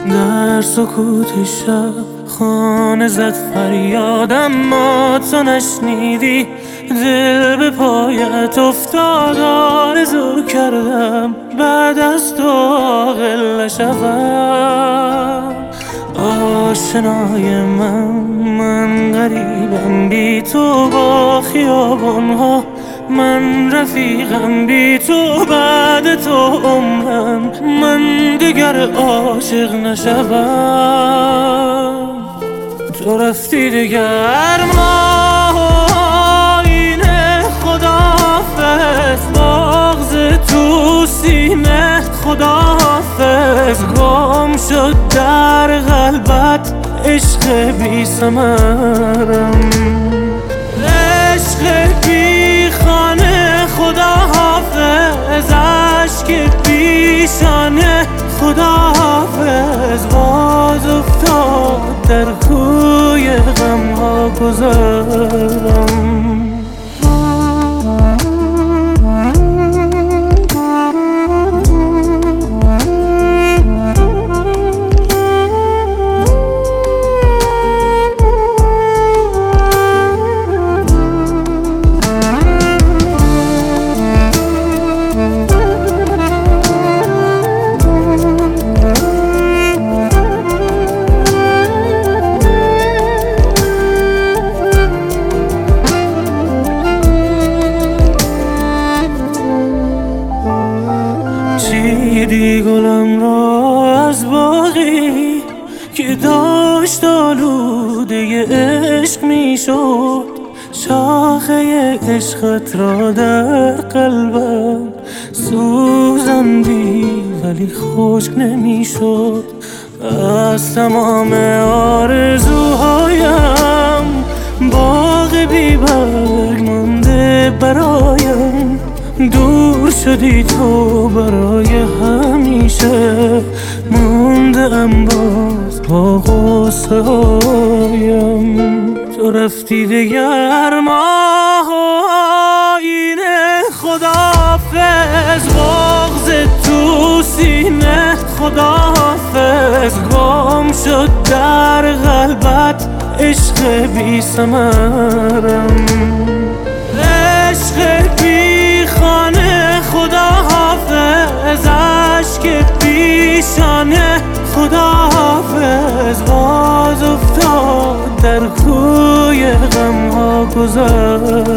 در سکوت شب خانه زد فریادم، ما تو نشنیدی. دل به پایت افتاد، آرزو کردم بعد از تو عاقل نشوم. آشنای من غریبم بی تو با خیابانها، من رفیقم بی تو بعد تو عمرم، من دیگر عاشق نشوم. تو رفتی دیگر ما آینه، خداحافظ بغض تو سینه، خداحافظ گم شد در قلبت عشق بی ثمرم، عشق بی خانه، خداحافظ اشک پیشانه، خداحافظ باز افتاد در کوی غمها گذرم. چیدی گلم را از باغی که داشت آلوده عشق می شد، شاخه عشقت را در قلبم سوزندی ولی خشک نمی شد. از تمام آرزوهایم باغ بی برگ مانده برایم، دور شدی تو برای همیشه، مونده ام باز با غصه هایم. تو رفتی دیگر ما آینه، خداحافظ بغض تو سینه، خداحافظ گم شد در قلبت عشق بی ثمرم، عشق بی خانه، خداحافظ اشک پیشانه، خداحافظ باز افتاد در کوی غمها گذر.